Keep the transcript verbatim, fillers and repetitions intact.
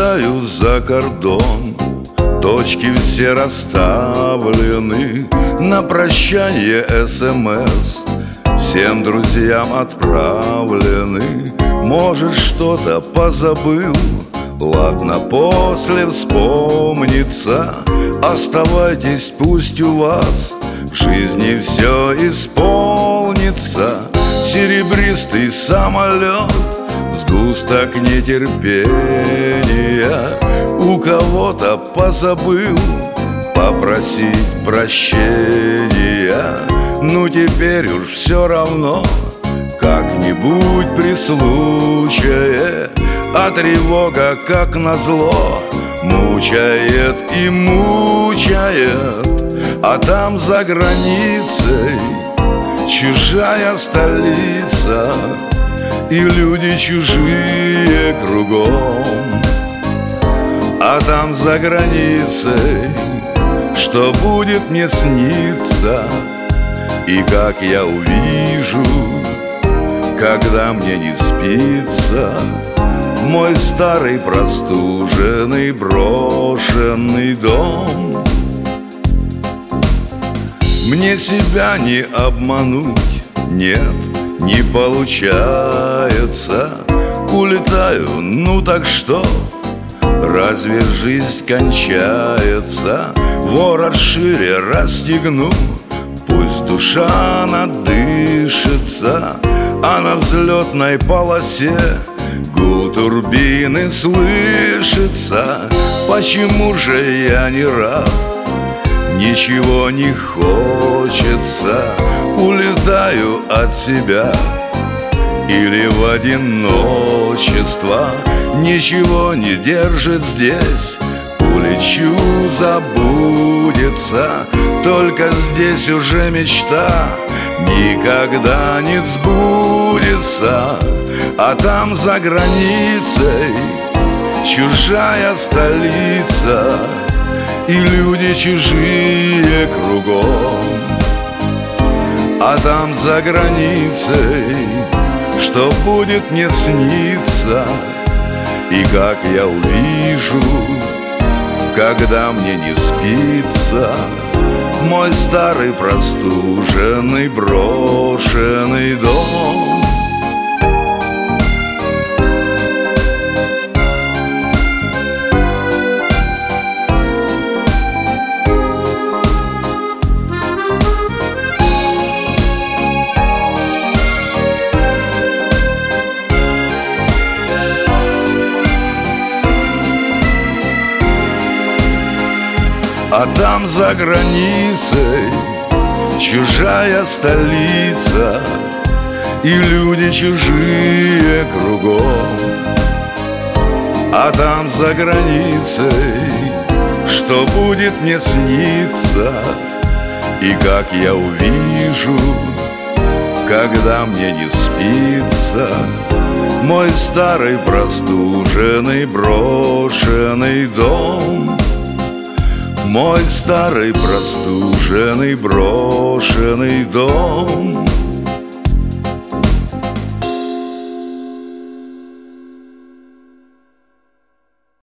уезжаю за кордон. Точки все расставлены, на прощание СМС всем друзьям отправлены. Может, что-то позабыл, ладно, после вспомнится. Оставайтесь, пусть у вас в жизни все исполнится. Серебристый самолет, сгусток нетерпения. У кого-то позабыл попросить прощения. Ну теперь уж все равно, как-нибудь при случае. А тревога, как назло, мучает и мучает. А там за границей чужая столица, и люди чужие кругом. А там за границей что будет мне сниться, и как я увижу, когда мне не спится, мой старый простуженный брошенный дом. Мне себя не обмануть, нет, не получается. Улетаю, ну так что, разве жизнь кончается? Ворот шире расстегну, пусть душа надышится, а на взлетной полосе гул турбины слышится. Почему же я не рад? Ничего не хочется. Улетаю от себя или в одиночество. Ничего не держит здесь, улечу, забудется. Только здесь уже мечта никогда не сбудется. А там за границей чужая столица, и люди чужие кругом. А там за границей что будет мне сниться, и как я увижу, когда мне не спится, мой старый простуженный брошенный дом. А там за границей чужая столица, и люди чужие кругом. А там за границей что будет мне сниться, и как я увижу, когда мне не спится, мой старый простуженный брошенный дом. Мой старый простуженный брошенный дом.